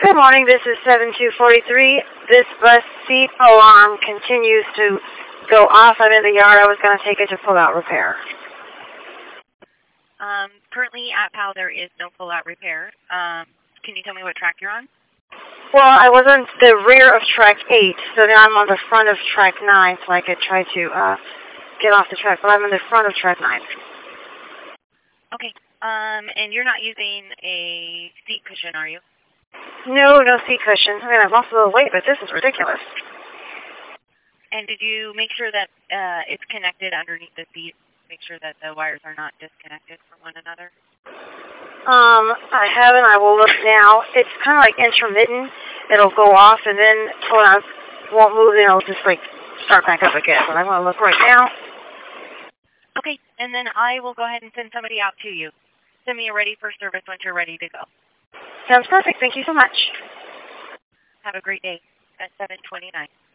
Good morning, this is 7243. This bus seat alarm continues to go off. I'm in the yard. I was going to take it to pull-out repair. Currently at PAL there is no pull-out repair. Can you tell me what track you're on? Well, I was on the rear of track 8, so now I'm on the front of track 9, so I could try to get off the track, but I'm in the front of track 9. Okay, and you're not using a seat cushion, are you? No seat cushion. I mean, I've lost a little weight, but this is ridiculous. And did you make sure that it's connected underneath the seat? Make sure that the wires are not disconnected from one another? I haven't. I will look now. It's kind of like intermittent. It'll go off, and then when I won't move, then it'll just like start back up again. But I'm going to look right now. Okay, and then I will go ahead and send somebody out to you. Send me a ready for service once you're ready to go. Sounds perfect. Thank you so much. Have a great day at 7:29.